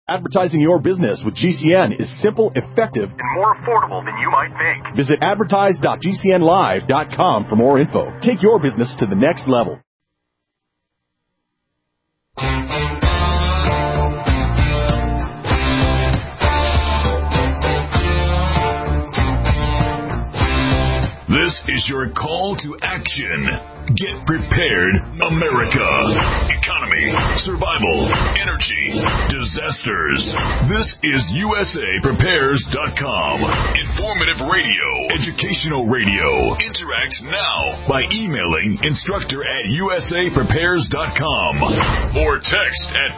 Advertising your business with GCN is simple, effective, and more affordable than you might think. Visit advertise.gcnlive.com for more info. Take your business to the next level. This is your call to action. Get prepared, America. Economy, survival, energy, disasters. This is USAPrepares.com. Informative radio, educational radio. Interact now by emailing instructor@USAPrepares.com or text at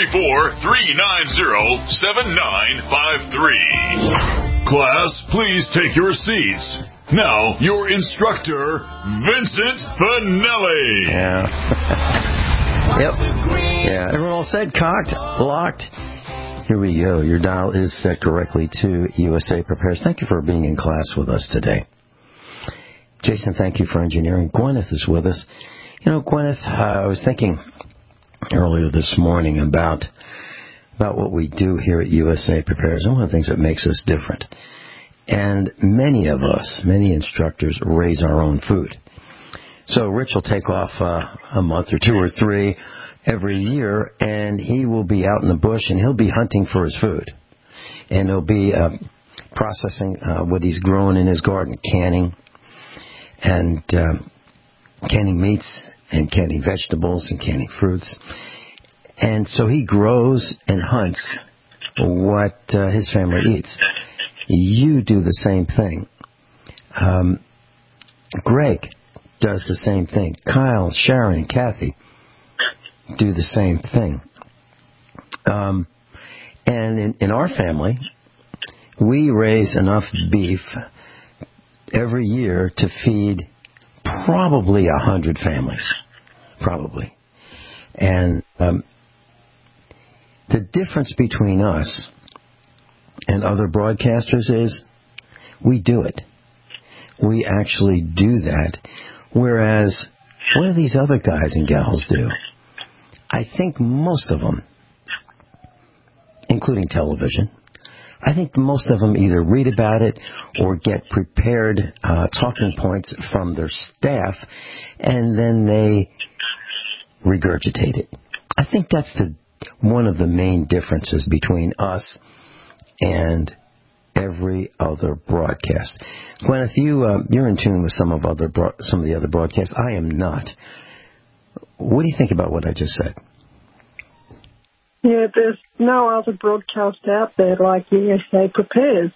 434-390-7953. Class, please take your seats. Now, your instructor, Vincent Finelli. Yeah. Yep. Yeah. Everyone all set? Cocked? Locked? Here we go. Your dial is set correctly to USA Prepares. Thank you for being in class with us today. Jason, thank you for engineering. Gwyneth is with us. You know, Gwyneth, I was thinking earlier this morning about what we do here at USA Prepares, and one of the things that makes us different. And many of us, many instructors, raise our own food. So Rich will take off a month or two or three every year, and he will be out in the bush, and he'll be hunting for his food. And he'll be processing what he's grown in his garden, canning meats and canning vegetables and canning fruits. And so he grows and hunts what his family eats. You do the same thing. Greg does the same thing. Kyle, Sharon, Kathy do the same thing. And in our family, we raise enough beef every year to feed probably 100 families. Probably. And the difference between us and other broadcasters is we do it. We actually do that. Whereas, what do these other guys and gals do? I think most of them, including television, I think most of them either read about it or get prepared talking points from their staff, and then they regurgitate it. I think that's one of the main differences between us and every other broadcast. Gwyneth, you're in tune with some of the other broadcasts. I am not. What do you think about what I just said? Yeah, there's no other broadcast out there like USA Prepares.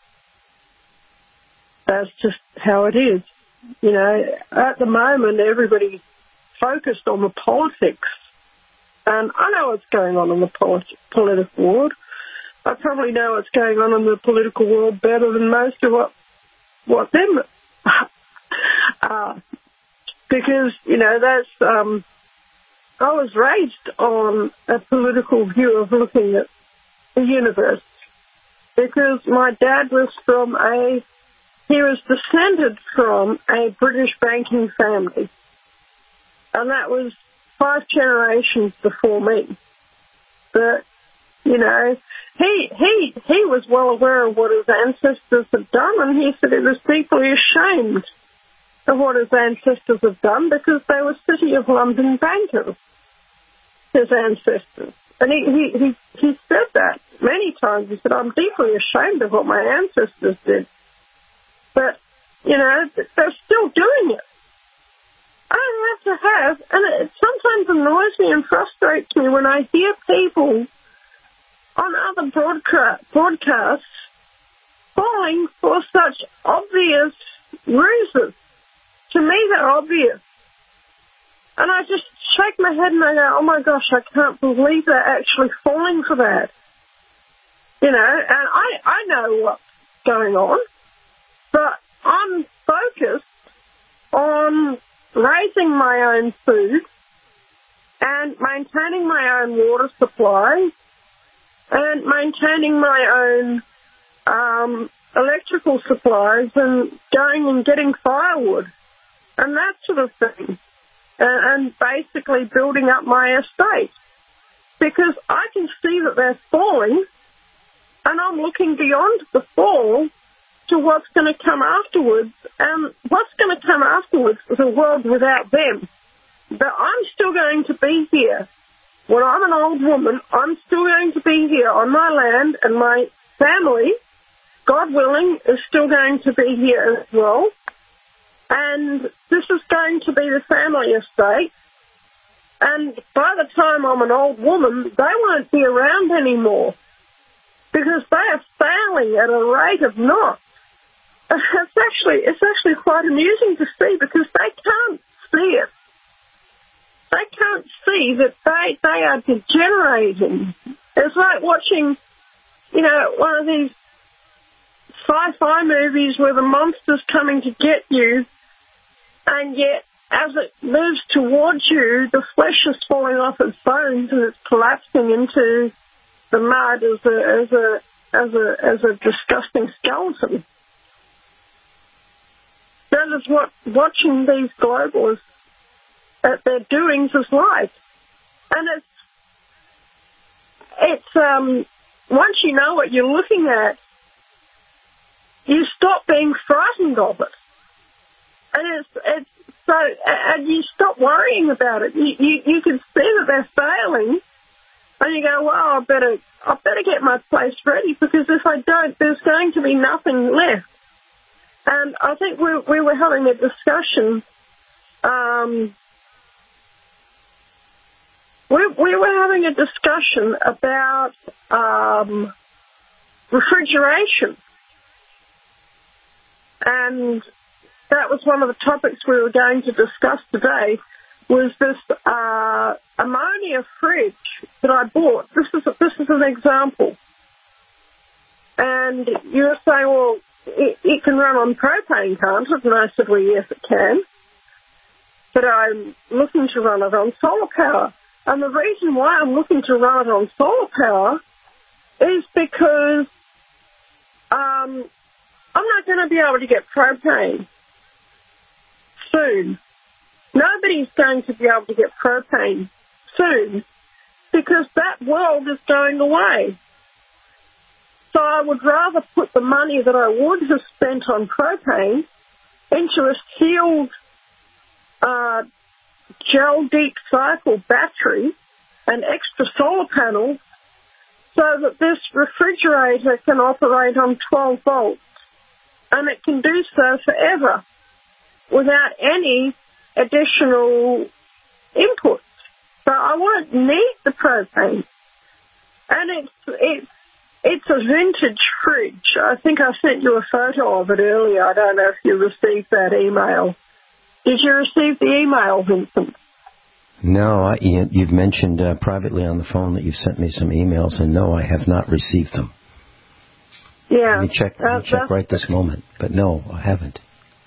That's just how it is. You know, at the moment, everybody's focused on the politics. And I know what's going on in the political world. I probably know what's going on in the political world better than most of what them because, you know, that's I was raised on a political view of looking at the universe because my dad was he was descended from a British banking family, and that was 5 generations before me. But, you know, he was well aware of what his ancestors had done, and he said he was deeply ashamed of what his ancestors had done because they were City of London bankers, his ancestors. And he said that many times. He said, I'm deeply ashamed of what my ancestors did. But, you know, they're still doing it. I don't have to have, and it sometimes annoys me and frustrates me when I hear people on other broadcasts falling for such obvious ruses. To me, they're obvious. And I just shake my head and I go, oh my gosh, I can't believe they're actually falling for that. You know, and I know what's going on, but I'm focused on raising my own food and maintaining my own water supply and maintaining my own electrical supplies and going and getting firewood and that sort of thing, and basically building up my estate. because I can see that they're falling, and I'm looking beyond the fall to what's going to come afterwards. And what's going to come afterwards is a world without them. But I'm still going to be here. When I'm an old woman, I'm still going to be here on my land, and my family, God willing, is still going to be here as well. And this is going to be the family estate. And by the time I'm an old woman, they won't be around anymore because they are failing at a rate of knots. It's actually quite amusing to see because they can't see it. They can't see that they are degenerating. It's like watching, one of these sci-fi movies where the monster's coming to get you, and yet as it moves towards you, the flesh is falling off its bones and it's collapsing into the mud as a disgusting skeleton. That is what watching these globalists at their doings is like. And it's once you know what you're looking at, you stop being frightened of it. And and you stop worrying about it. You can see that they're failing, and you go, well, I better get my place ready, because if I don't, there's going to be nothing left. And I think we were having a discussion. We were having a discussion about refrigeration, and that was one of the topics we were going to discuss today, was this ammonia fridge that I bought. This is an example. And you were saying, well, it can run on propane, can't it? And I said, well, yes, it can. But I'm looking to run it on solar power. And the reason why I'm looking to run it on solar power is because I'm not going to be able to get propane soon. Nobody's going to be able to get propane soon because that world is going away. So I would rather put the money that I would have spent on propane into a sealed gel deep cycle battery and extra solar panels so that this refrigerator can operate on 12 volts, and it can do so forever without any additional inputs. So I won't need the propane. And it's a vintage fridge. I think I sent you a photo of it earlier. I don't know if you received that email. Did you receive the email, Vincent? No, you've mentioned privately on the phone that you've sent me some emails, and no, I have not received them. Yeah. Let me check right this moment. But no, I haven't.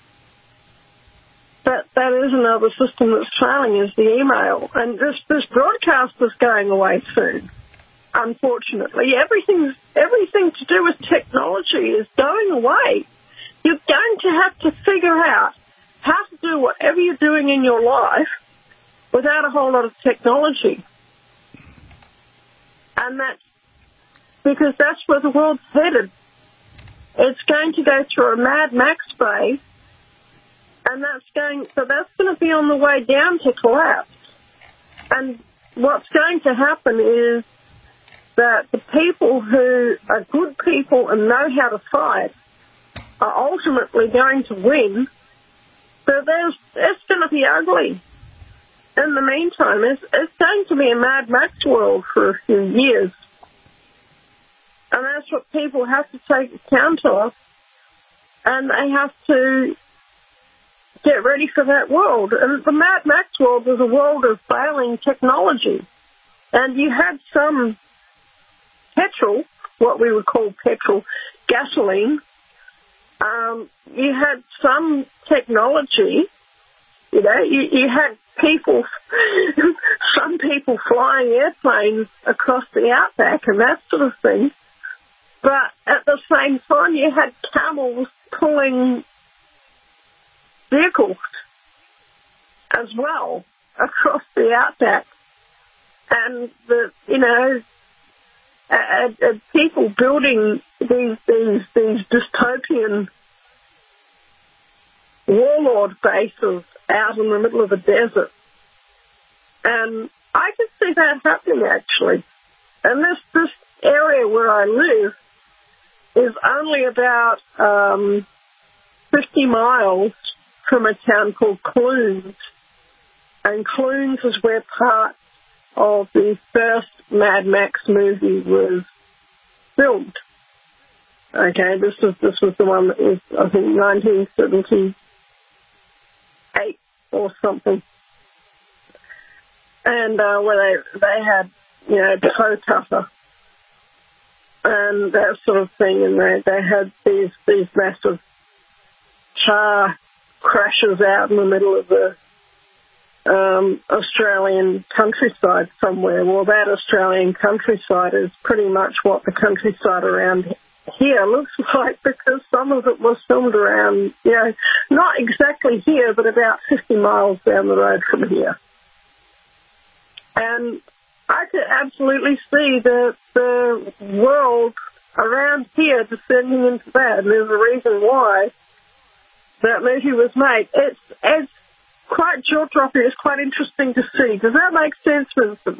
That is another system that's failing, is the email. And this broadcast is going away soon, unfortunately. Everything to do with technology is going away. You're going to have to figure out how to do whatever you're doing in your life without a whole lot of technology. And that's because that's where the world's headed. It's going to go through a Mad Max phase, and that's going to be on the way down to collapse. And what's going to happen is that the people who are good people and know how to fight are ultimately going to win. So it's going to be ugly. In the meantime, it's going to be a Mad Max world for a few years. And that's what people have to take account of. And they have to get ready for that world. And the Mad Max world was a world of failing technology. And you had some petrol, what we would call petrol, gasoline. You had some technology. You had people, some people flying airplanes across the outback and that sort of thing. But at the same time, you had camels pulling vehicles as well across the outback. and people building these dystopian warlord bases out in the middle of the desert. And I could see that happening, actually. And this area where I live is only about 50 miles from a town called Clunes. And Clunes is where part of the first Mad Max movie was filmed. Okay, this was the one that was, I think, 1978 or something. And where they had, toe tuffer and that sort of thing, and they had these massive car crashes out in the middle of the Australian countryside somewhere. Well, that Australian countryside is pretty much what the countryside around here looks like, because some of it was filmed around, not exactly here, but about 50 miles down the road from here. And I could absolutely see the world around here descending into that. And there's a reason why that movie was made. It's quite jaw-dropping. It's quite interesting to see. Does that make sense, Vincent?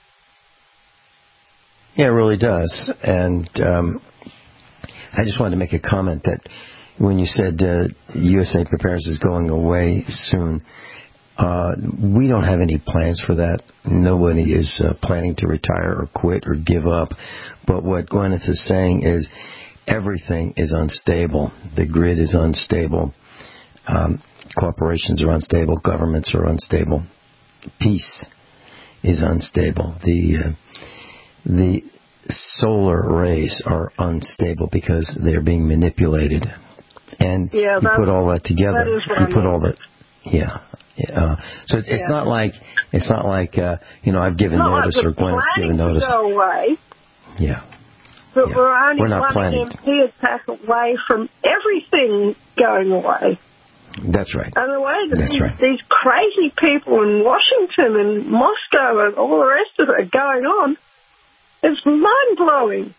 Yeah, it really does. And I just wanted to make a comment that when you said USA Prepares is going away soon, we don't have any plans for that. Nobody is planning to retire or quit or give up. But what Gwyneth is saying is everything is unstable. The grid is unstable. Corporations are unstable. Governments are unstable. Peace is unstable. The solar rays are unstable because they're being manipulated. And you put all that together. You put all that. Yeah. So it's not like I've given notice or Gwyneth's given notice. Go away. Yeah. But we're only one MP attack away from everything going away. That's right. And the way that these crazy people in Washington and Moscow and all the rest of it are going on, it's mind-blowing.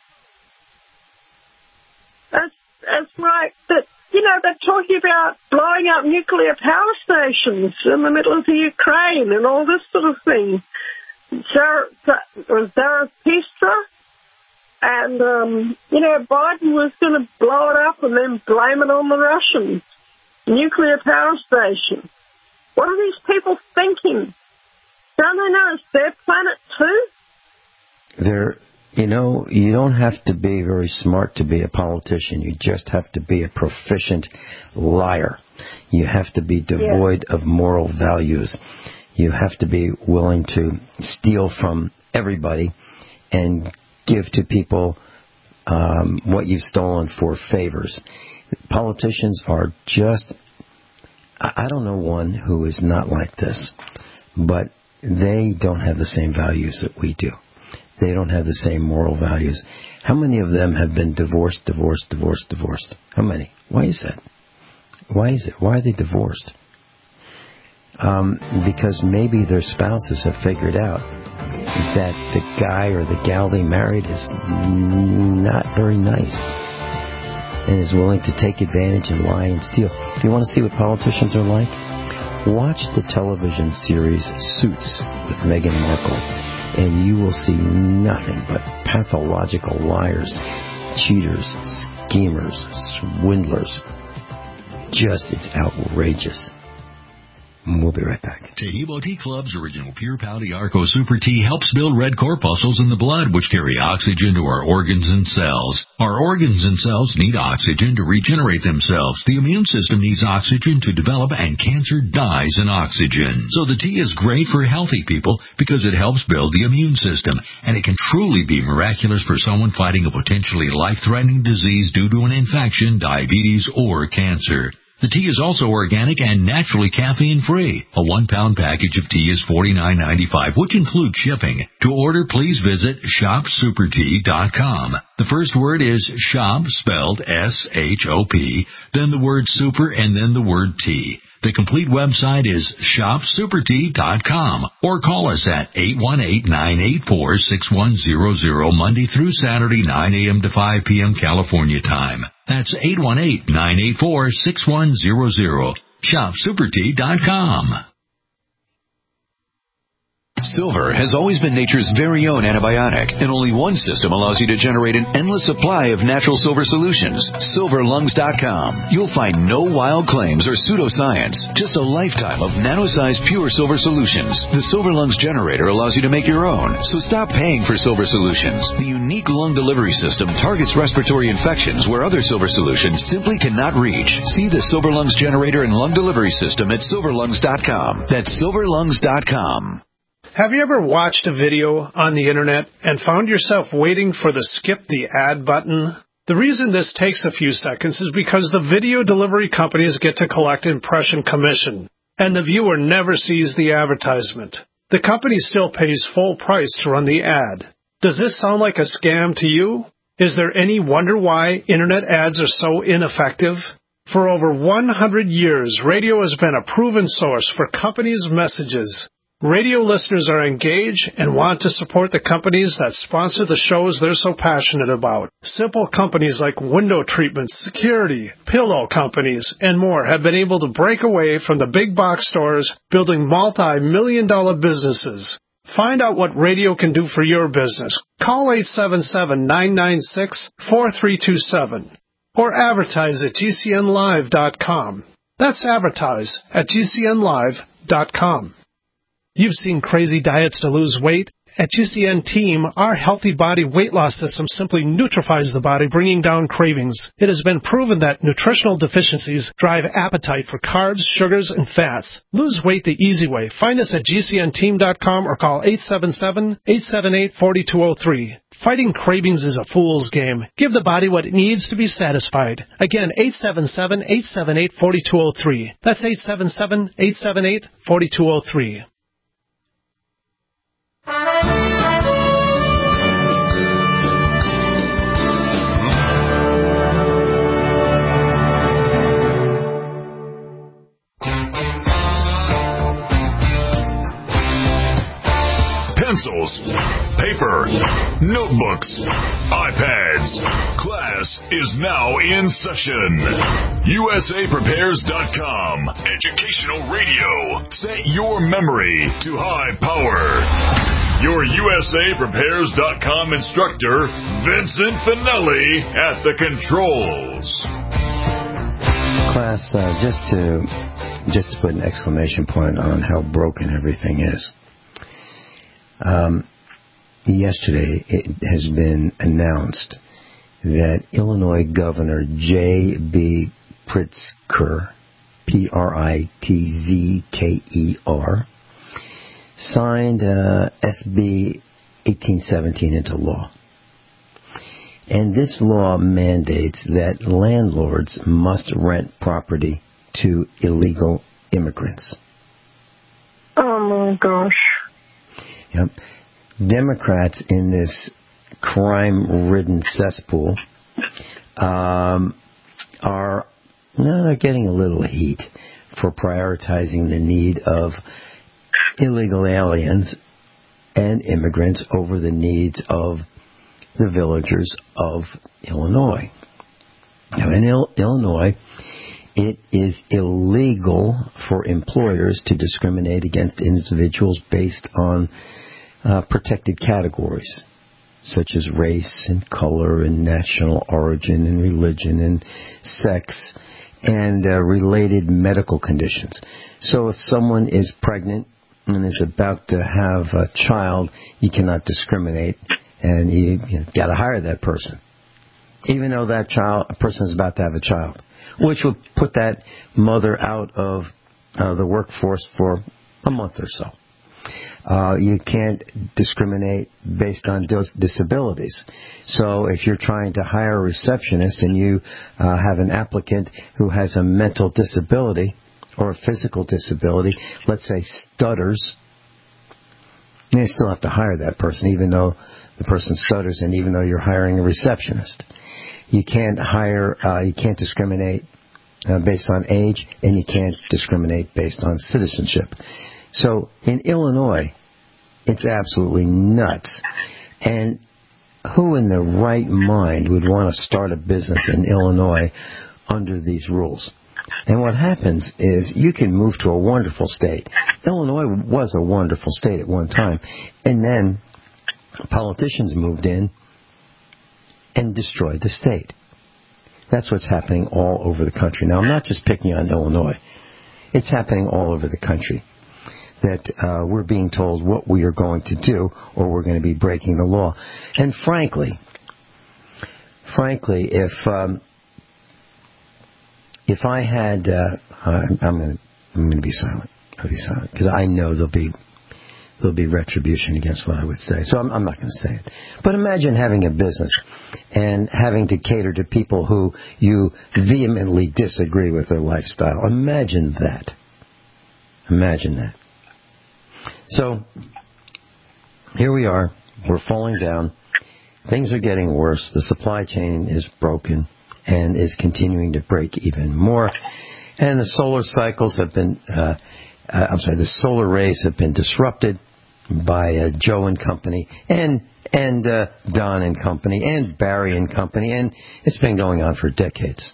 It's like that, they're talking about blowing up nuclear power stations in the middle of the Ukraine and all this sort of thing. Zarathustra, and, Biden was going to blow it up and then blame it on the Russians. Nuclear power station. What are these people thinking? Don't they know it's their planet too? You don't have to be very smart to be a politician. You just have to be a proficient liar. You have to be devoid of moral values. You have to be willing to steal from everybody and give to people what you've stolen for favors. Politicians are just, I don't know one who is not like this, but they don't have the same values that we do. They don't have the same moral values. How many of them have been divorced? How many? Why is that? Why is it? Why are they divorced? Because maybe their spouses have figured out that the guy or the gal they married is not very nice and is willing to take advantage and lie and steal. If you want to see what politicians are like, watch the television series Suits with Meghan Markle, and you will see nothing but pathological liars, cheaters, schemers, swindlers. It's outrageous. We'll be right back. Taheebo Tea Club's original Pure Pau Arco Super Tea helps build red corpuscles in the blood, which carry oxygen to our organs and cells. Our organs and cells need oxygen to regenerate themselves. The immune system needs oxygen to develop, and cancer dies in oxygen. So the tea is great for healthy people because it helps build the immune system, and it can truly be miraculous for someone fighting a potentially life-threatening disease due to an infection, diabetes, or cancer. The tea is also organic and naturally caffeine-free. A 1-pound package of tea is $49.95, which includes shipping. To order, please visit shopsupertea.com. The first word is shop, spelled S-H-O-P, then the word super, and then the word tea. The complete website is shopsupertea.com or call us at 818-984-6100 Monday through Saturday, 9 a.m. to 5 p.m. California time. That's 818-984-6100. Shopsupertea.com. Silver has always been nature's very own antibiotic, and only one system allows you to generate an endless supply of natural silver solutions. SilverLungs.com. You'll find no wild claims or pseudoscience, just a lifetime of nano-sized pure silver solutions. The Silver Lungs generator allows you to make your own, so stop paying for silver solutions. The unique lung delivery system targets respiratory infections where other silver solutions simply cannot reach. See the Silver Lungs generator and lung delivery system at SilverLungs.com. That's SilverLungs.com. Have you ever watched a video on the internet and found yourself waiting for the skip the ad button? The reason this takes a few seconds is because the video delivery companies get to collect impression commission, and the viewer never sees the advertisement. The company still pays full price to run the ad. Does this sound like a scam to you? Is there any wonder why internet ads are so ineffective? For over 100 years, radio has been a proven source for companies' messages. Radio listeners are engaged and want to support the companies that sponsor the shows they're so passionate about. Simple companies like window treatments, security, pillow companies, and more have been able to break away from the big box stores, building multi-million-dollar businesses. Find out what radio can do for your business. Call 877-996-4327 or advertise at GCNlive.com. That's advertise at GCNlive.com. You've seen crazy diets to lose weight. At GCN Team, our healthy body weight loss system simply neutralizes the body, bringing down cravings. It has been proven that nutritional deficiencies drive appetite for carbs, sugars, and fats. Lose weight the easy way. Find us at GCNteam.com or call 877-878-4203. Fighting cravings is a fool's game. Give the body what it needs to be satisfied. Again, 877-878-4203. That's 877-878-4203. Pencils, paper, notebooks, iPads. Class is now in session. USAPrepares.com. Educational radio. Set your memory to high power. Your USAPrepares.com instructor, Vincent Finelli, at the controls. Class, just to put an exclamation point on how broken everything is. Yesterday, it has been announced that Illinois Governor J.B. Pritzker, Pritzker, signed SB 1817 into law. And this law mandates that landlords must rent property to illegal immigrants. Oh, my gosh. Yep. Democrats in this crime-ridden cesspool are getting a little heat for prioritizing the need of illegal aliens and immigrants over the needs of the villagers of Illinois. Now, in Illinois, it is illegal for employers to discriminate against individuals based on protected categories, such as race and color and national origin and religion and sex and related medical conditions. So if someone is pregnant and is about to have a child, you cannot discriminate, and you got to hire that person, even though that person is about to have a child, which will put that mother out of the workforce for a month or so. You can't discriminate based on disabilities. So if you're trying to hire a receptionist and you have an applicant who has a mental disability or a physical disability, let's say stutters, you still have to hire that person even though the person stutters and even though you're hiring a receptionist. You can't discriminate based on age, and you can't discriminate based on citizenship. So in Illinois, it's absolutely nuts. And who in their right mind would want to start a business in Illinois under these rules? And what happens is you can move to a wonderful state. Illinois was a wonderful state at one time. And then politicians moved in and destroyed the state. That's what's happening all over the country. Now, I'm not just picking on Illinois. It's happening all over the country. That we're being told what we are going to do, or we're going to be breaking the law. And frankly, if I had, I'm going to be silent. I'll be silent because I know there'll be retribution against what I would say. So I'm not going to say it. But imagine having a business and having to cater to people who you vehemently disagree with their lifestyle. Imagine that. Imagine that. So here we are. We're falling down. Things are getting worse. The supply chain is broken and is continuing to break even more. And the solar cycles have been, the solar rays have been disrupted by Joe and Company and Don and Company and Barry and Company, and it's been going on for decades.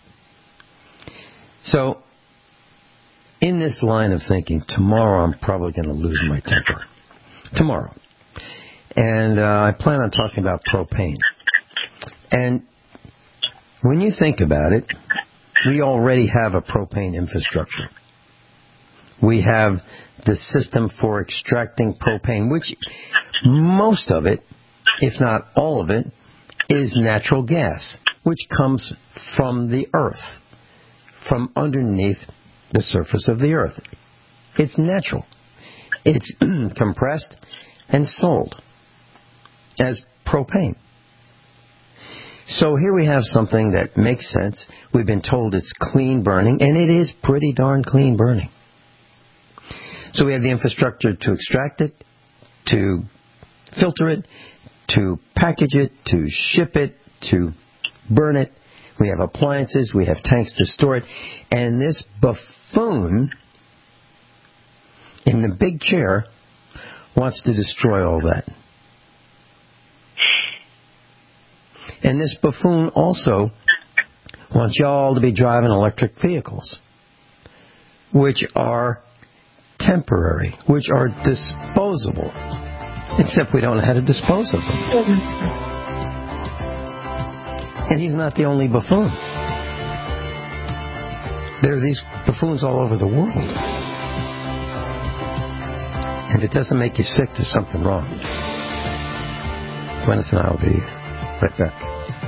So in this line of thinking, tomorrow I'm probably going to lose my temper. Tomorrow. And I plan on talking about propane. And when you think about it, we already have a propane infrastructure. We have the system for extracting propane, which most of it, if not all of it, is natural gas, which comes from the earth, from underneath the surface of the earth. It's natural. It's compressed and sold as propane. So here we have something that makes sense. We've been told it's clean burning, and it is pretty darn clean burning. So we have the infrastructure to extract it, to filter it, to package it, to ship it, to burn it. We have appliances, we have tanks to store it, and this buffoon in the big chair wants to destroy all that. And this buffoon also wants y'all to be driving electric vehicles, which are temporary, which are disposable, except we don't know how to dispose of them. And he's not the only buffoon. There are these buffoons all over the world. And if it doesn't make you sick, there's something wrong. Gwyneth and I will be right back.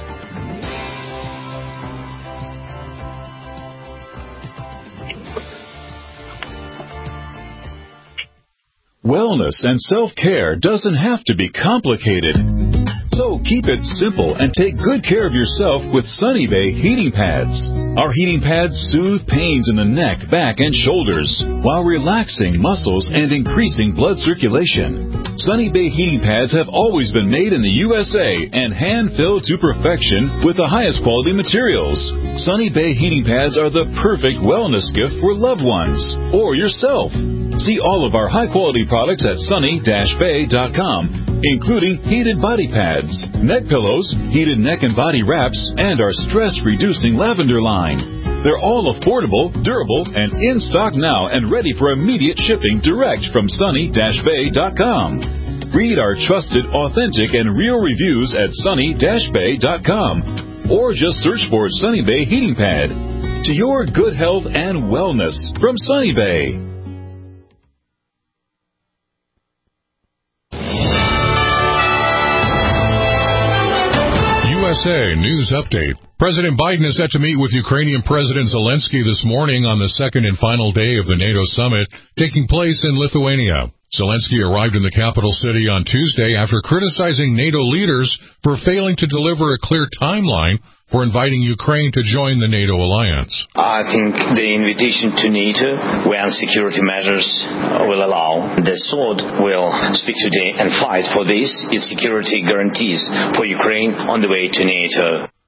Wellness and self-care doesn't have to be complicated. So keep it simple and take good care of yourself with Sunny Bay heating pads. Our heating pads soothe pains in the neck, back, and shoulders while relaxing muscles and increasing blood circulation. Sunny Bay heating pads have always been made in the USA and hand-filled to perfection with the highest quality materials. Sunny Bay heating pads are the perfect wellness gift for loved ones or yourself. See all of our high-quality products at sunny-bay.com, including heated body pads, neck pillows, heated neck and body wraps, and our stress-reducing lavender line. They're all affordable, durable, and in stock now and ready for immediate shipping direct from sunny-bay.com. Read our trusted, authentic, and real reviews at sunny-bay.com, or just search for Sunny Bay Heating Pad. To your good health and wellness from Sunny Bay. USA News Update. President Biden is set to meet with Ukrainian President Zelensky this morning on the second and final day of the NATO summit taking place in Lithuania. Zelensky arrived in the capital city on Tuesday after criticizing NATO leaders for failing to deliver a clear timeline for inviting Ukraine to join the NATO alliance. I think the invitation to NATO, when security measures will allow, the sword will speak today and fight for this. Its security guarantees for Ukraine on the way to NATO.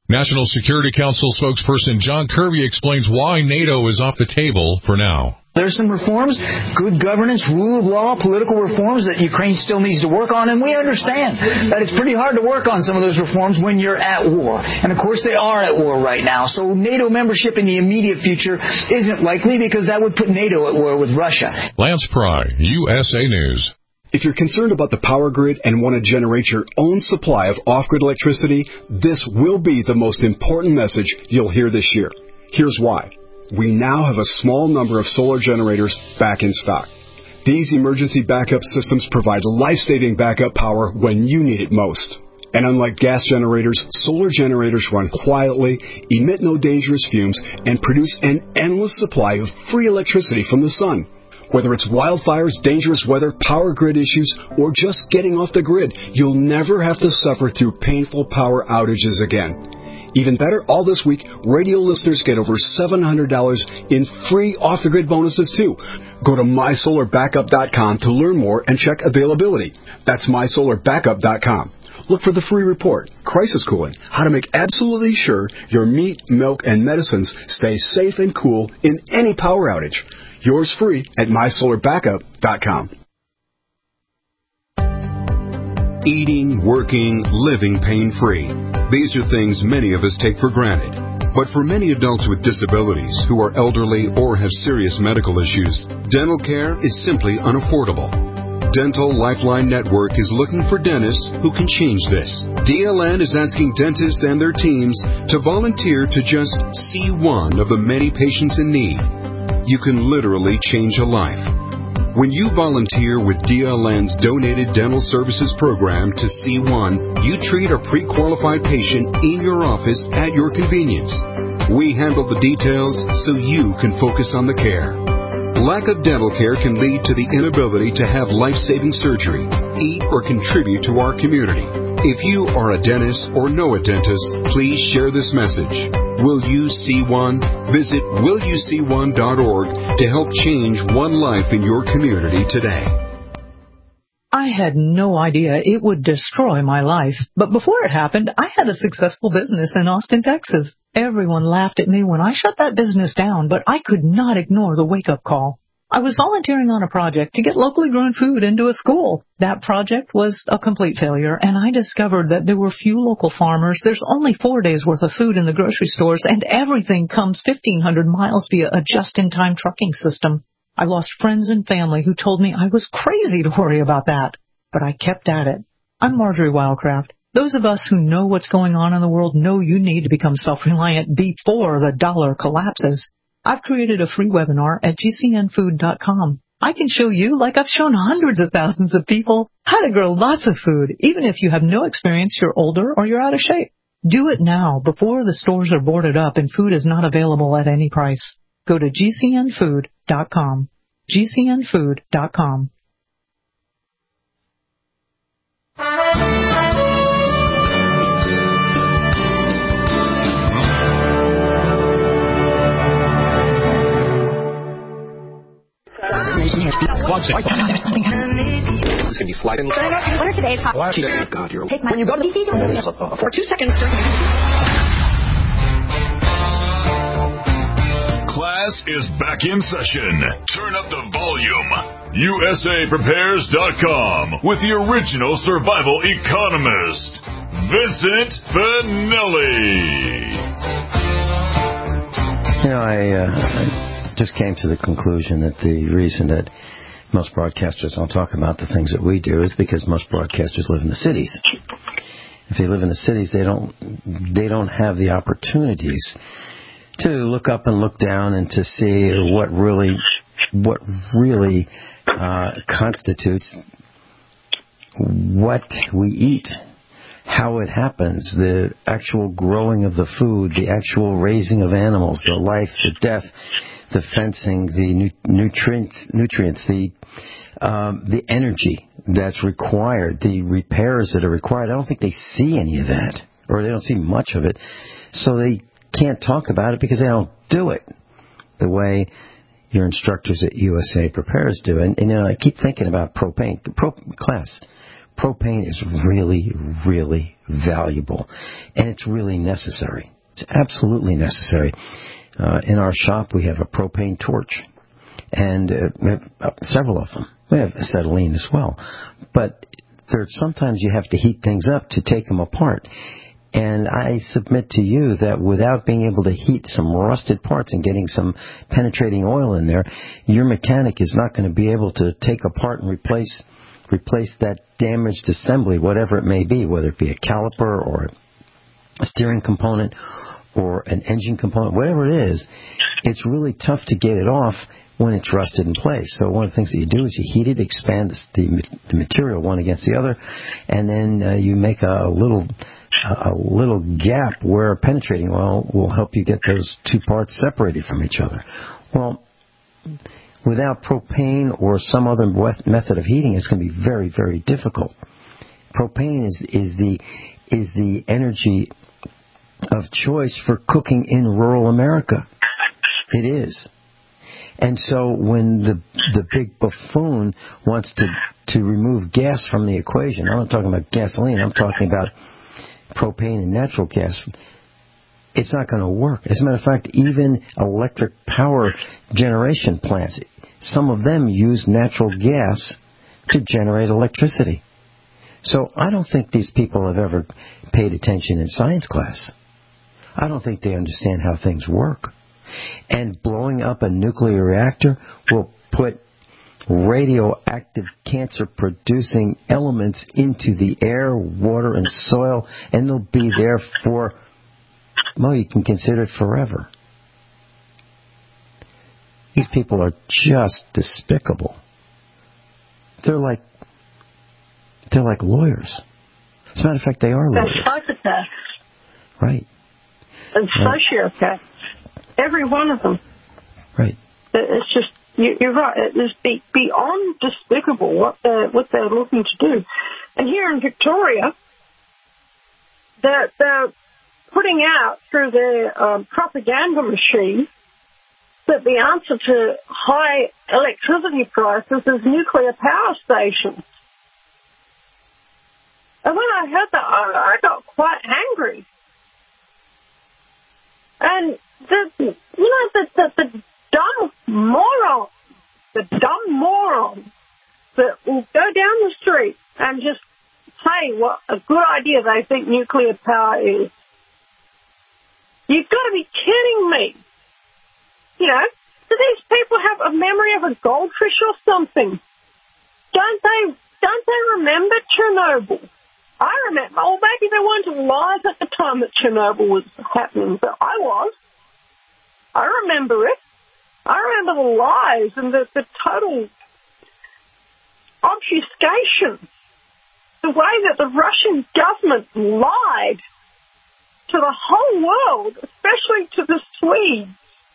National Security Council spokesperson John Kirby explains why NATO is off the table for now. There's some reforms, good governance, rule of law, political reforms that Ukraine still needs to work on, and we understand that it's pretty hard to work on some of those reforms when you're at war. And, of course, they are at war right now. So NATO membership in the immediate future isn't likely because that would put NATO at war with Russia. Lance Pry, USA News. If you're concerned about the power grid and want to generate your own supply of off-grid electricity, this will be the most important message you'll hear this year. Here's why. We now have a small number of solar generators back in stock. These emergency backup systems provide life-saving backup power when you need it most. And unlike gas generators, solar generators run quietly, emit no dangerous fumes, and produce an endless supply of free electricity from the sun. Whether it's wildfires, dangerous weather, power grid issues, or just getting off the grid, you'll never have to suffer through painful power outages again. Even better, all this week, radio listeners get over $700 in free off-the-grid bonuses, too. Go to MySolarBackup.com to learn more and check availability. That's MySolarBackup.com. Look for the free report, Crisis Cooling, how to make absolutely sure your meat, milk, and medicines stay safe and cool in any power outage. Yours free at MySolarBackup.com. Eating, working, living pain-free. These are things many of us take for granted. But for many adults with disabilities who are elderly or have serious medical issues, dental care is simply unaffordable. Dental Lifeline Network is looking for dentists who can change this. DLN is asking dentists and their teams to volunteer to just see one of the many patients in need. You can literally change a life. When you volunteer with DLN's Donated Dental Services Program to C1, you treat a pre-qualified patient in your office at your convenience. We handle the details so you can focus on the care. Lack of dental care can lead to the inability to have life-saving surgery, eat, or contribute to our community. If you are a dentist or know a dentist, please share this message. Will You See One? Visit willyouseeone.org to help change one life in your community today. I had no idea it would destroy my life. But before it happened, I had a successful business in Austin, Texas. Everyone laughed at me when I shut that business down, but I could not ignore the wake-up call. I was volunteering on a project to get locally grown food into a school. That project was a complete failure, and I discovered that there were few local farmers. There's only 4 days' worth of food in the grocery stores, and everything comes 1,500 miles via a just-in-time trucking system. I lost friends and family who told me I was crazy to worry about that, but I kept at it. I'm Marjorie Wildcraft. Those of us who know what's going on in the world know you need to become self-reliant before the dollar collapses. I've created a free webinar at GCNfood.com. I can show you, like I've shown hundreds of thousands of people, how to grow lots of food, even if you have no experience, you're older, or you're out of shape. Do it now, before the stores are boarded up and food is not available at any price. Go to GCNfood.com. GCNfood.com. It's going to be sliding. What are today's hot? God, you're take my when you go to the for 2 seconds. Class is back in session. Turn up the volume. USAPrepares.com with the original survival economist, Vincent Finelli. You know, I just came to the conclusion that the reason that most broadcasters don't talk about the things that we do is because most broadcasters live in the cities. If they live in the cities, they don't have the opportunities to look up and look down and to see what really constitutes what we eat, how it happens, the actual growing of the food, the actual raising of animals, the life, the death, the fencing, the nutrients, the energy that's required, the repairs that are required. I don't think they see any of that, or they don't see much of it, so they can't talk about it because they don't do it the way your instructors at USA Prepares do. And you know, I keep thinking about propane. propane is really, really valuable, and it's really necessary. It's absolutely necessary. In our shop, we have a propane torch, and we have several of them. We have acetylene as well. But sometimes you have to heat things up to take them apart. And I submit to you that without being able to heat some rusted parts and getting some penetrating oil in there, your mechanic is not going to be able to take apart and replace that damaged assembly, whatever it may be, whether it be a caliper or a steering component or an engine component, whatever it is. It's really tough to get it off when it's rusted in place. So one of the things that you do is you heat it, expand the material one against the other, and then you make a little gap where penetrating oil will help you get those two parts separated from each other. Well, without propane or some other method of heating, it's going to be very, very difficult. Propane is the energy of choice for cooking in rural America. It is. And so when the big buffoon wants to remove gas from the equation, I'm not talking about gasoline, I'm talking about propane and natural gas, it's not going to work. As a matter of fact, even electric power generation plants, some of them use natural gas to generate electricity. So I don't think these people have ever paid attention in science class. I don't think they understand how things work. And blowing up a nuclear reactor will put radioactive cancer-producing elements into the air, water, and soil, and they'll be there for, well, you can consider it forever. These people are just despicable. They're like lawyers. As a matter of fact, they are lawyers. They're psychopaths. Right. And sociopaths. Every one of them. Right. It's just, you're right, it's beyond despicable what they're looking to do. And here in Victoria, they're putting out through their propaganda machine that the answer to high electricity prices is nuclear power stations. And when I heard that, I got quite angry. And the dumb moron that will go down the street and just say what a good idea they think nuclear power is. You've got to be kidding me. You know, do these people have a memory of a goldfish or something? Don't they remember Chernobyl? I remember. Well, maybe there weren't lies at the time that Chernobyl was happening, but I was. I remember it. I remember the lies and the total obfuscation, the way that the Russian government lied to the whole world, especially to the Swedes,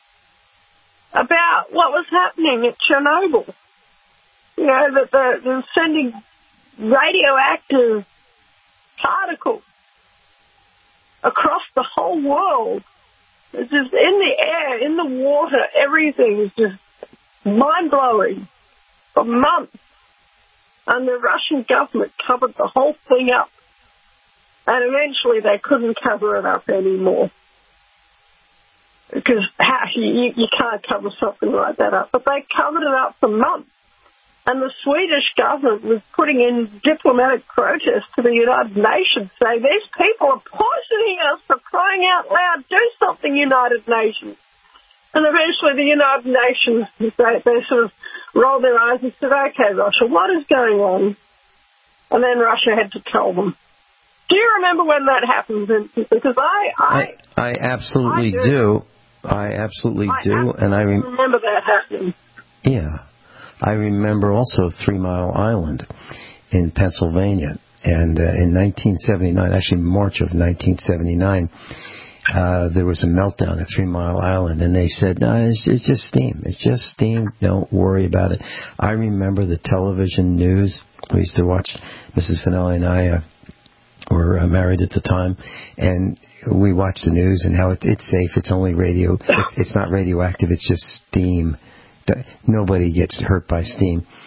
about what was happening at Chernobyl. You know, that they're sending radioactive particles across the whole world. It's just in the air, in the water, everything is just mind-blowing for months. And the Russian government covered the whole thing up. And eventually they couldn't cover it up anymore. Because you can't cover something like that up. But they covered it up for months. And the Swedish government was putting in diplomatic protests to the United Nations, saying, these people are poisoning us, for crying out loud, do something, United Nations. And eventually the United Nations, they sort of rolled their eyes and said, okay, Russia, what is going on? And then Russia had to tell them. Do you remember when that happened, Vincent? Because I absolutely do. I absolutely do. And I remember that happening. Yeah. I remember also 3 Mile Island in Pennsylvania. And in 1979, actually March of 1979, there was a meltdown at 3 Mile Island. And they said, no, it's just steam. It's just steam. Don't worry about it. I remember the television news. We used to watch, Mrs. Finelli and I were married at the time. And we watched the news and how it's safe. It's only radio. It's not radioactive. It's just steam. Nobody gets hurt by steam.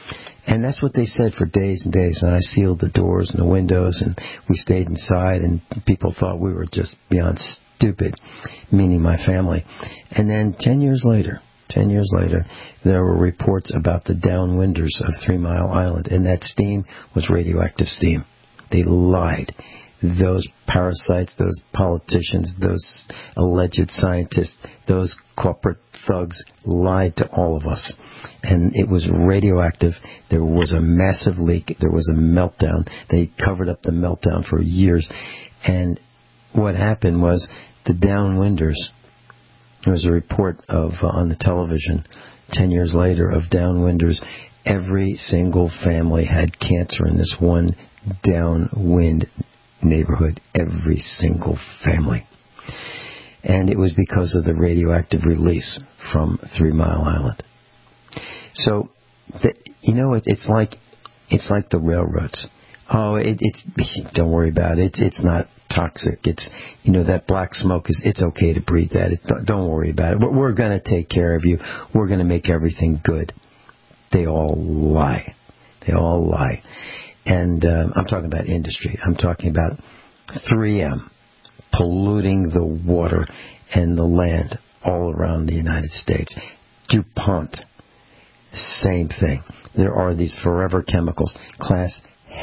And that's what they said for days and days. And I sealed the doors and the windows, and we stayed inside, and people thought we were just beyond stupid, meaning my family. And then 10 years later, there were reports about the downwinders of 3 Mile Island, and that steam was radioactive steam. They lied. Those parasites, those politicians, those alleged scientists, those corporate thugs lied to all of us. And it was radioactive. There was a massive leak. There was a meltdown. They covered up the meltdown for years. And what happened was the downwinders, there was a report of on the television 10 years later of downwinders. Every single family had cancer in this one downwind neighborhood. Every single family. And it was because of the radioactive release from 3 Mile Island. So, it's like the railroads. Oh, don't worry about it. It's not toxic. It's, that black smoke it's okay to breathe that. Don't worry about it. We're going to take care of you. We're going to make everything good. They all lie. They all lie. And I'm talking about industry. I'm talking about 3M polluting the water and the land all around the United States. DuPont, same thing. There are these forever chemicals. Class,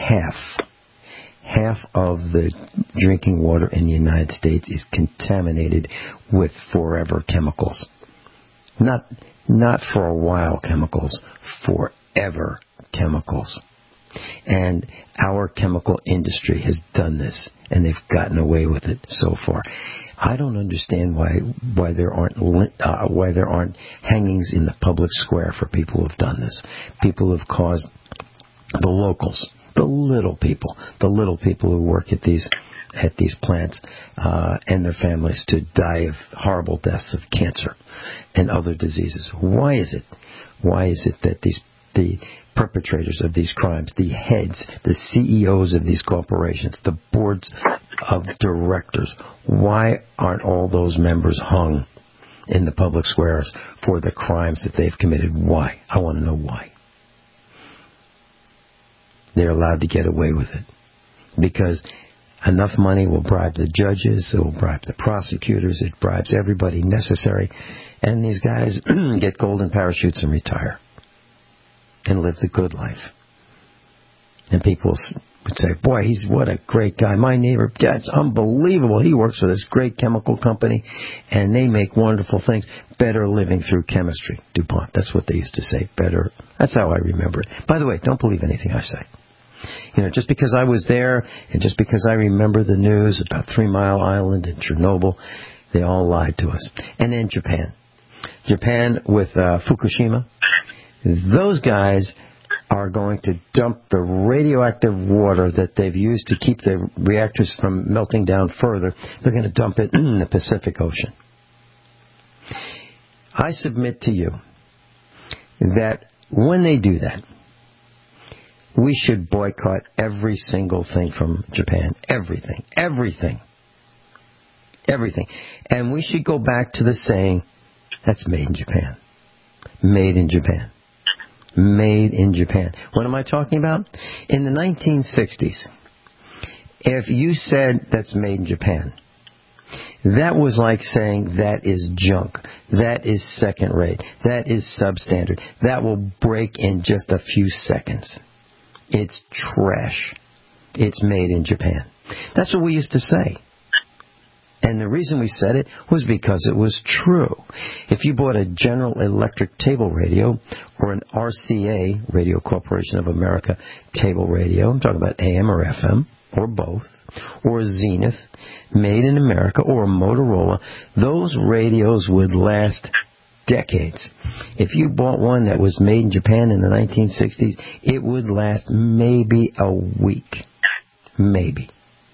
half of the drinking water in the United States is contaminated with forever chemicals. Not for a while chemicals, forever chemicals. And our chemical industry has done this, and they've gotten away with it so far. I don't understand why there aren't hangings in the public square for people who have done this. People who have caused the locals, the little people who work at these plants and their families to die of horrible deaths of cancer and other diseases. Why is it that the perpetrators of these crimes, the heads, the CEOs of these corporations, the boards of directors, why aren't all those members hung in the public squares for the crimes that they've committed? Why? I want to know why. They're allowed to get away with it because enough money will bribe the judges, it will bribe the prosecutors, it bribes everybody necessary, and these guys get golden parachutes and retire and live the good life. And people would say, boy, what a great guy. My neighbor, that's unbelievable. He works for this great chemical company, and they make wonderful things. Better living through chemistry. DuPont, that's what they used to say. Better. That's how I remember it. By the way, don't believe anything I say. Just because I was there, and just because I remember the news about 3 Mile Island and Chernobyl, they all lied to us. And then Japan with Fukushima. Those guys are going to dump the radioactive water that they've used to keep the reactors from melting down further. They're going to dump it in the Pacific Ocean. I submit to you that when they do that, we should boycott every single thing from Japan. Everything. And we should go back to the saying, that's made in Japan. Made in Japan. Made in Japan. What am I talking about? In the 1960s, if you said that's made in Japan, that was like saying that is junk, that is second rate, that is substandard, that will break in just a few seconds. It's trash. It's made in Japan. That's what we used to say. And the reason we said it was because it was true. If you bought a General Electric table radio or an RCA, Radio Corporation of America table radio, I'm talking about AM or FM, or both, or a Zenith, made in America, or a Motorola, those radios would last decades. If you bought one that was made in Japan in the 1960s, it would last maybe a week. Maybe.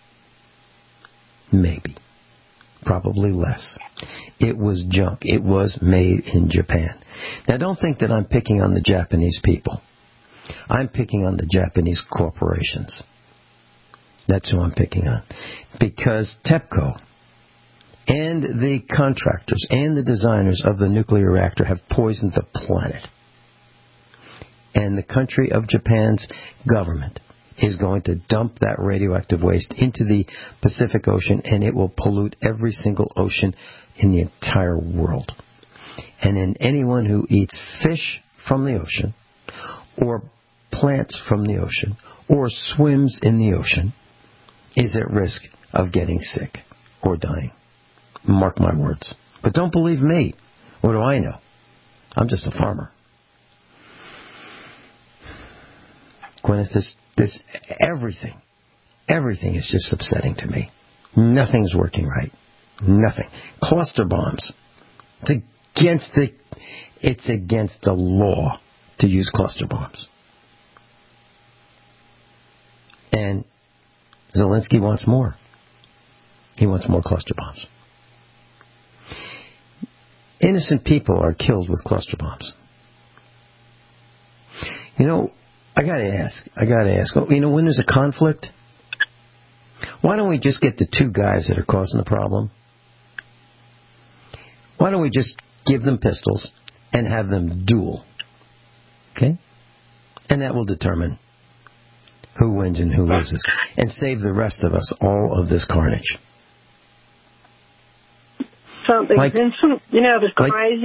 Probably less. It was junk. It was made in Japan. Now, don't think that I'm picking on the Japanese people. I'm picking on the Japanese corporations. That's who I'm picking on. Because TEPCO and the contractors and the designers of the nuclear reactor have poisoned the planet. And the country of Japan's government is going to dump that radioactive waste into the Pacific Ocean, and it will pollute every single ocean in the entire world. And then anyone who eats fish from the ocean, or plants from the ocean, or swims in the ocean, is at risk of getting sick or dying. Mark my words. But don't believe me. What do I know? I'm just a farmer. Gwyneth, this everything is just upsetting to me. Nothing's working right. Nothing. Cluster bombs. It's against the law to use cluster bombs. And Zelensky wants more. He wants more cluster bombs. Innocent people are killed with cluster bombs. You know, I gotta ask, you know, when there's a conflict, why don't we just get the two guys that are causing the problem? Why don't we just give them pistols and have them duel? Okay? And that will determine who wins and who loses, and save the rest of us all of this carnage. Something, Vincent, you know, the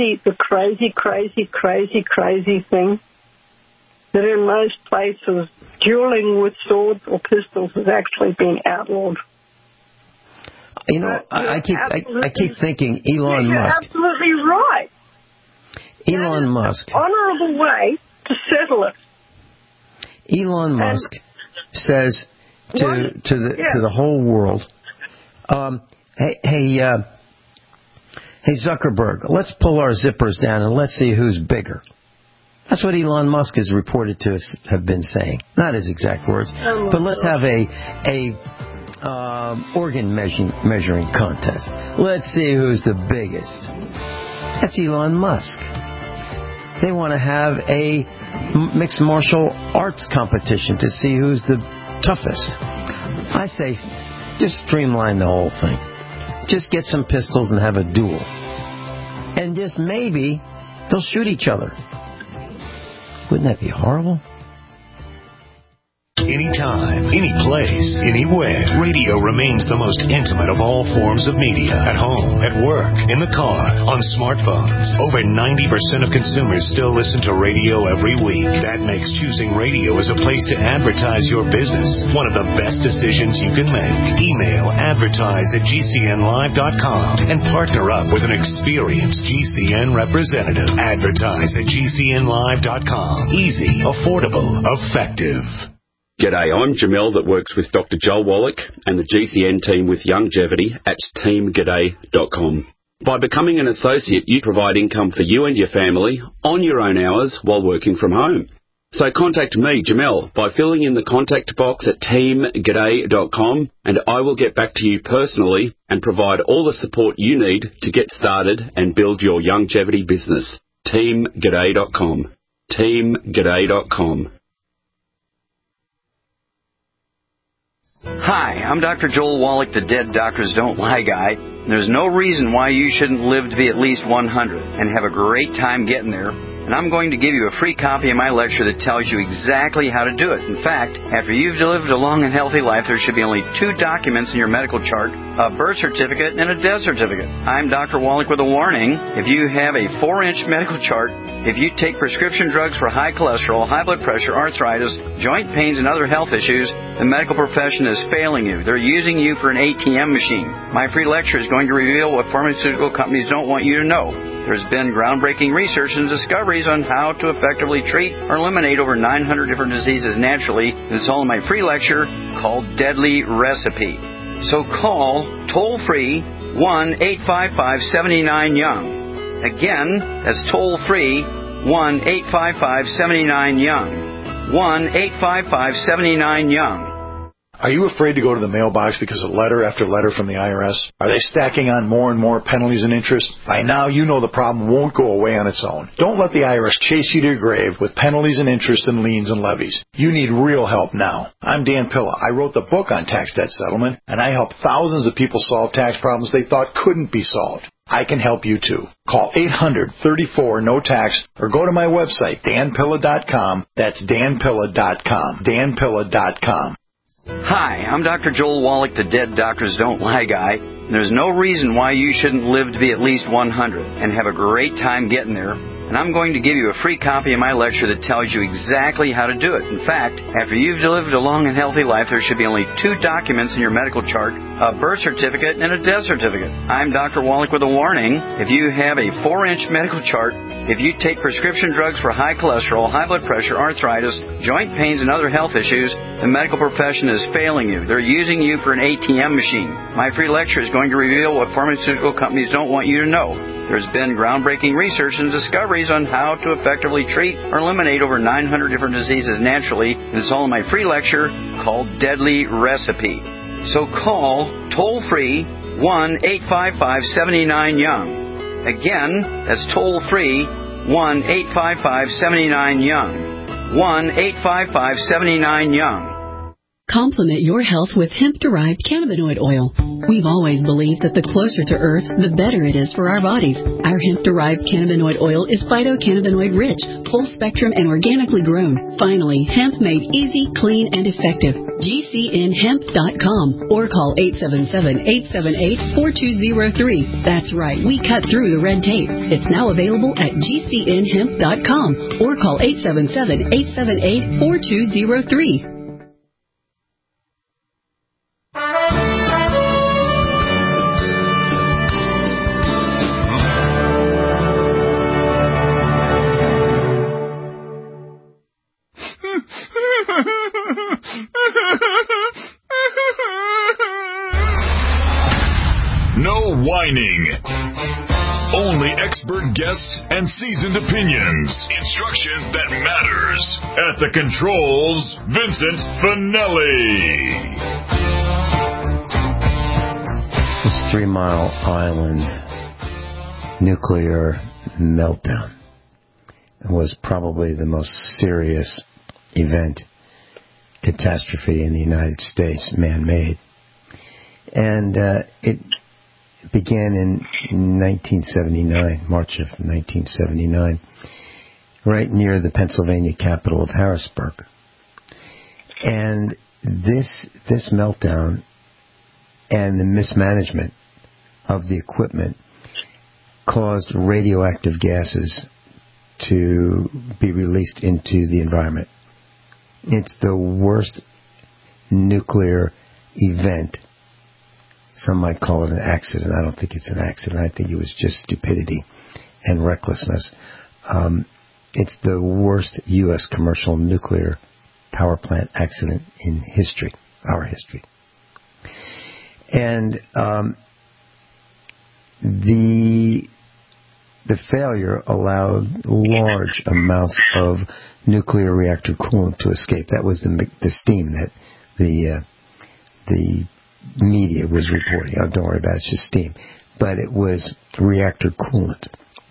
crazy thing that in most places dueling with swords or pistols has actually been outlawed. You know, I keep thinking Elon Musk. You're absolutely right. Elon Musk. Honorable way to settle it. Elon Musk says to the whole world, hey Zuckerberg, let's pull our zippers down and let's see who's bigger. That's what Elon Musk is reported to have been saying. Not his exact words, but let's have a organ measuring contest. Let's see who's the biggest. That's Elon Musk. They want to have a mixed martial arts competition to see who's the toughest. I say, just streamline the whole thing. Just get some pistols and have a duel. And just maybe they'll shoot each other. Wouldn't that be horrible? Anytime, any place, anywhere, radio remains the most intimate of all forms of media. At home, at work, in the car, on smartphones. Over 90% of consumers still listen to radio every week. That makes choosing radio as a place to advertise your business one of the best decisions you can make. Email advertise@gcnlive.com and partner up with an experienced GCN representative. Advertise@gcnlive.com. Easy, affordable, effective. G'day, I'm Jamel that works with Dr. Joel Wallach and the GCN team with Longevity at teamg'day.com. By becoming an associate, you provide income for you and your family on your own hours while working from home. So contact me, Jamel, by filling in the contact box at teamg'day.com, and I will get back to you personally and provide all the support you need to get started and build your longevity business. teamg'day.com. teamg'day.com. Hi, I'm Dr. Joel Wallach, the Dead Doctors Don't Lie guy. There's no reason why you shouldn't live to be at least 100 and have a great time getting there. And I'm going to give you a free copy of my lecture that tells you exactly how to do it. In fact, after you've lived a long and healthy life, there should be only 2 documents in your medical chart, a birth certificate and a death certificate. I'm Dr. Wallach with a warning. If you have a 4-inch medical chart, if you take prescription drugs for high cholesterol, high blood pressure, arthritis, joint pains, and other health issues, the medical profession is failing you. They're using you for an ATM machine. My free lecture is going to reveal what pharmaceutical companies don't want you to know. There's been groundbreaking research and discoveries on how to effectively treat or eliminate over 900 different diseases naturally. It's all in my free lecture called Deadly Recipe. So call toll-free 1-855-79-YOUNG. Again, that's toll-free 1-855-79-YOUNG. 1-855-79-YOUNG. Are you afraid to go to the mailbox because of letter after letter from the IRS? Are they stacking on more and more penalties and interest? By now, you know the problem won't go away on its own. Don't let the IRS chase you to your grave with penalties and interest and liens and levies. You need real help now. I'm Dan Pilla. I wrote the book on tax debt settlement, and I help thousands of people solve tax problems they thought couldn't be solved. I can help you too. Call 800-34-NO-TAX or go to my website, danpilla.com. That's danpilla.com. danpilla.com. Hi, I'm Dr. Joel Wallach, the Dead Doctors Don't Lie guy. There's no reason why you shouldn't live to be at least 100 and have a great time getting there. And I'm going to give you a free copy of my lecture that tells you exactly how to do it. In fact, after you've lived a long and healthy life, there should be only 2 documents in your medical chart, a birth certificate and a death certificate. I'm Dr. Wallach with a warning. If you have a 4-inch medical chart, if you take prescription drugs for high cholesterol, high blood pressure, arthritis, joint pains, and other health issues, the medical profession is failing you. They're using you for an ATM machine. My free lecture is going to reveal what pharmaceutical companies don't want you to know. There's been groundbreaking research and discoveries on how to effectively treat or eliminate over 900 different diseases naturally, and it's all in my free lecture called Deadly Recipe. So call toll-free 1-855-79-YOUNG. Again, that's toll-free 1-855-79-YOUNG. 1-855-79-YOUNG. Complement your health with hemp-derived cannabinoid oil. We've always believed that the closer to Earth, the better it is for our bodies. Our hemp-derived cannabinoid oil is phytocannabinoid-rich, full-spectrum, and organically grown. Finally, hemp made easy, clean, and effective. GCNhemp.com or call 877-878-4203. That's right, we cut through the red tape. It's now available at GCNhemp.com or call 877-878-4203. No whining. Only expert guests and seasoned opinions. Instruction that matters. At the controls, Vincent Finelli. This 3 Mile Island nuclear meltdown was probably the most serious event, catastrophe in the United States, man-made. And it began in 1979, March of 1979, right near the Pennsylvania capital of Harrisburg. And this meltdown and the mismanagement of the equipment caused radioactive gases to be released into the environment. It's the worst nuclear event. Some might call it an accident. I don't think it's an accident. I think it was just stupidity and recklessness. It's the worst U.S. commercial nuclear power plant accident in history, our history. And the failure allowed large amounts of nuclear reactor coolant to escape. That was the steam that the media was reporting. Oh, don't worry about it, it's just steam. But it was reactor coolant.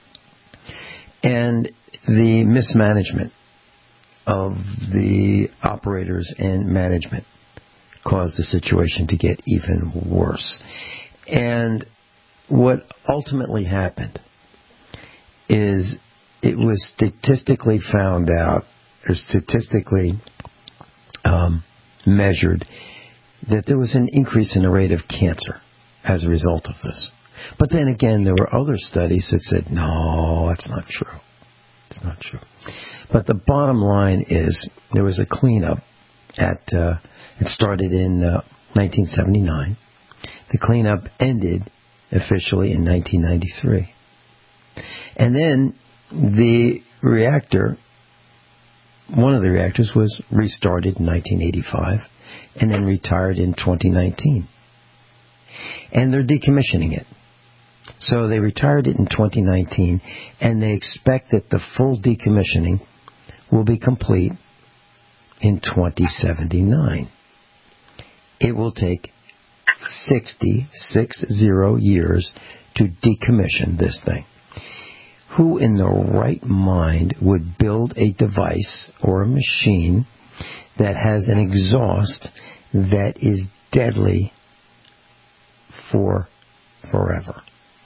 And the mismanagement of the operators and management caused the situation to get even worse. And what ultimately happened is it was statistically found out, or statistically measured, that there was an increase in the rate of cancer as a result of this. But then again, there were other studies that said, no, that's not true. It's not true. But the bottom line is there was a cleanup it started in 1979. The cleanup ended officially in 1993. And then the reactor, one of the reactors, was restarted in 1985 and then retired in 2019. And they're decommissioning it. So they retired it in 2019, and they expect that the full decommissioning will be complete in 2079. It will take 60 years to decommission this thing. Who in the right mind would build a device or a machine that has an exhaust that is deadly for forever?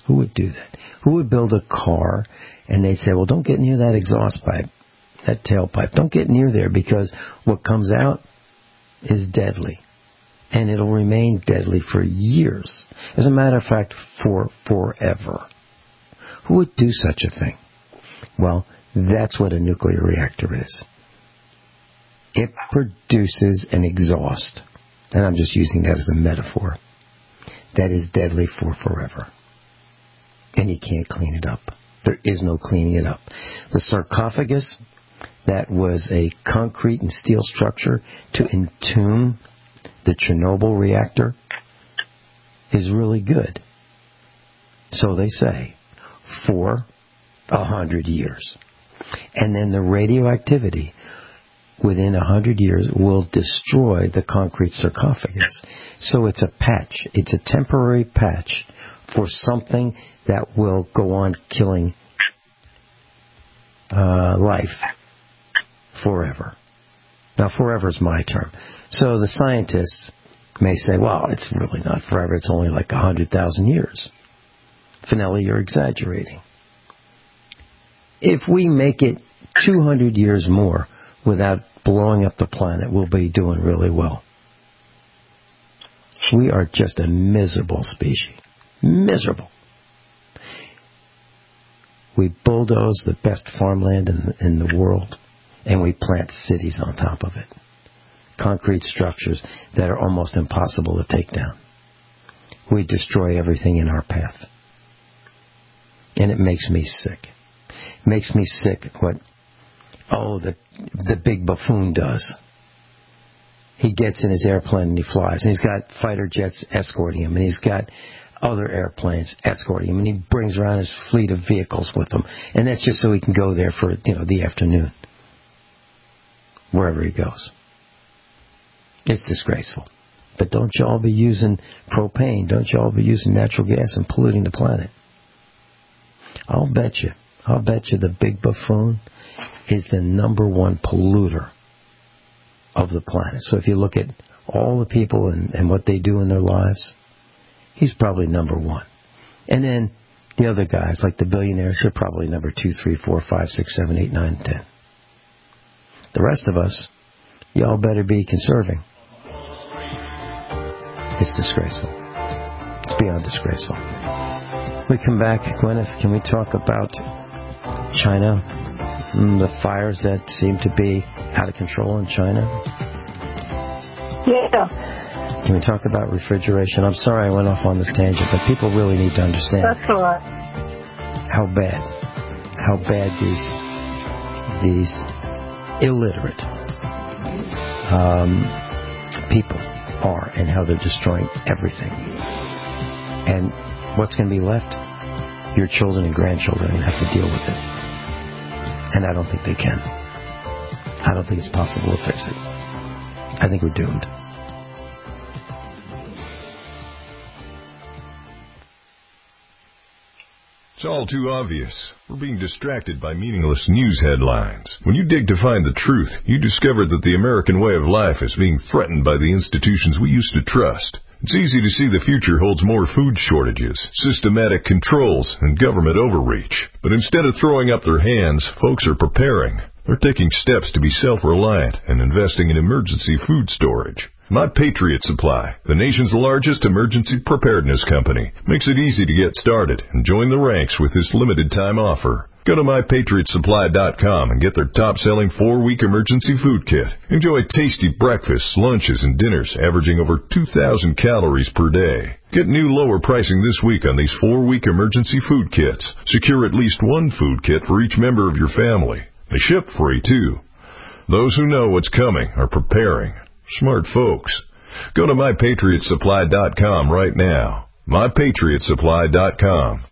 Who would do that? Who would build a car and they'd say, well, don't get near that exhaust pipe, that tailpipe. Don't get near there because what comes out is deadly. And it'll remain deadly for years. As a matter of fact, for forever. Who would do such a thing? Well, that's what a nuclear reactor is. It produces an exhaust, and I'm just using that as a metaphor, that is deadly for forever. And you can't clean it up. There is no cleaning it up. The sarcophagus, that was a concrete and steel structure to entomb the Chernobyl reactor, is really good. So they say, for 100 years. And then the radioactivity within 100 years will destroy the concrete sarcophagus. So it's a patch. It's a temporary patch for something that will go on killing life forever. Now, forever is my term. So the scientists may say, well, it's really not forever. It's only like 100,000 years. Finelli, you're exaggerating. If we make it 200 years more without blowing up the planet, we'll be doing really well. We are just a miserable species. Miserable. We bulldoze the best farmland in the world, and we plant cities on top of it. Concrete structures that are almost impossible to take down. We destroy everything in our path. And it makes me sick. It makes me sick what, the big buffoon does. He gets in his airplane and he flies. And he's got fighter jets escorting him. And he's got other airplanes escorting him. And he brings around his fleet of vehicles with him. And that's just so he can go there for, the afternoon. Wherever he goes. It's disgraceful. But don't you all be using propane. Don't you all be using natural gas and polluting the planet. I'll bet you the big buffoon is the number one polluter of the planet. So if you look at all the people and what they do in their lives, he's probably number one. And then the other guys, like the billionaires, are probably number 2, 3, 4, 5, 6, 7, 8, 9, 10. The rest of us, y'all better be conserving. It's disgraceful. It's beyond disgraceful. We come back, Gwyneth, can we talk about China? The fires that seem to be out of control in China? Yeah. Can we talk about refrigeration? I'm sorry I went off on this tangent, but people really need to understand. That's all right. How bad these illiterate people are and how they're destroying everything. And what's going to be left? Your children and grandchildren have to deal with it. And I don't think they can. I don't think it's possible to fix it. I think we're doomed. It's all too obvious. We're being distracted by meaningless news headlines. When you dig to find the truth, you discover that the American way of life is being threatened by the institutions we used to trust. It's easy to see the future holds more food shortages, systematic controls, and government overreach. But instead of throwing up their hands, folks are preparing. They're taking steps to be self-reliant and investing in emergency food storage. My Patriot Supply, the nation's largest emergency preparedness company, makes it easy to get started and join the ranks with this limited-time offer. Go to MyPatriotSupply.com and get their top-selling 4-week emergency food kit. Enjoy tasty breakfasts, lunches, and dinners averaging over 2,000 calories per day. Get new lower pricing this week on these 4-week emergency food kits. Secure at least one food kit for each member of your family. They ship free, too. Those who know what's coming are preparing. Smart folks. Go to MyPatriotSupply.com right now. MyPatriotSupply.com.